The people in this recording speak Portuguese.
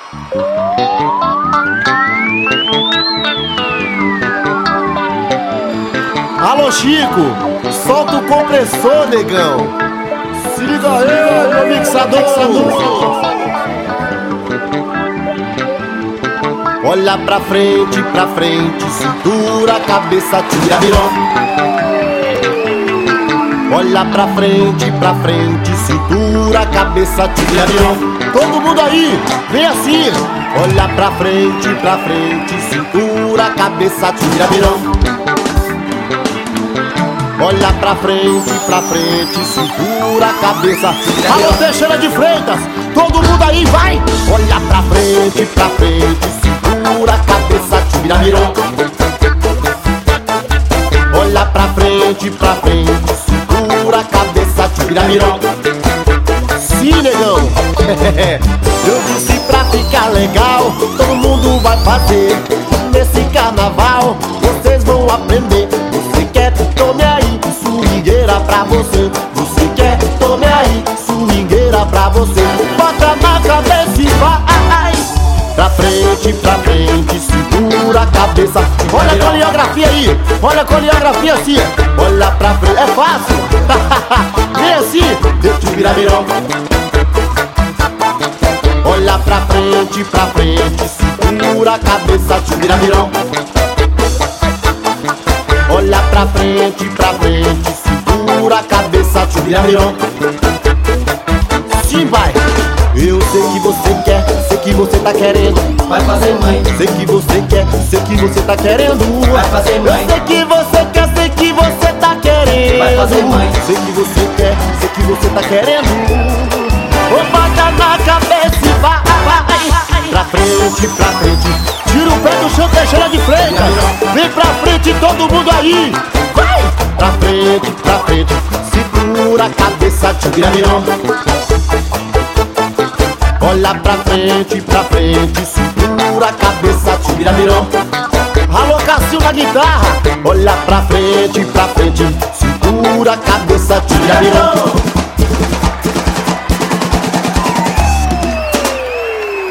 Alô Chico, solta o compressor, negão. Se liga aí, meu mixador. Olha pra frente, cintura, cabeça, tira, virou. Olha pra frente, cintura, cabeça, tira, virou. Todo mundo aí, vem assim. Olha pra frente, cintura, cabeça, tira, virou. Olha pra frente, cintura, cabeça. Alô Teixeira de Freitas, todo mundo aí, vai! Olha pra frente, cintura, cabeça, tira, virou. Olha pra frente, cintura, cabeça, tira, virou. Sim, negão. Eu disse pra ficar legal, todo mundo vai fazer. Nesse carnaval, vocês vão aprender. Você quer, tome aí, swingueira pra você. Você quer, tome aí, swingueira pra você. Bota na cabeça e vai. Pra frente, segura a cabeça. Olha a coreografia aí, olha a coreografia assim. Olha pra frente, é fácil. Vem assim, deixa eu virar virão. Olha pra frente, segura a cabeça, te vira virão. Olha pra frente, segura a cabeça, te vira virão. Sim, vai. Eu sei que você quer, sei que você tá querendo. Vai fazer mãe. Sei que você quer, sei que você tá querendo. Vai fazer mãe. Eu sei que você quer, sei que você tá querendo. Vai fazer mãe. Sei que você quer, sei que você tá querendo. Bota na cabeça e vai. Pra frente, tira o pé do chão, Teixeira de Freitas. Vem pra frente todo mundo aí, vai! Pra frente, segura a cabeça, te vira virão. Olha pra frente, segura a cabeça, te vira virão. Alô Cássio na guitarra. Olha pra frente, segura a cabeça, te vira virão.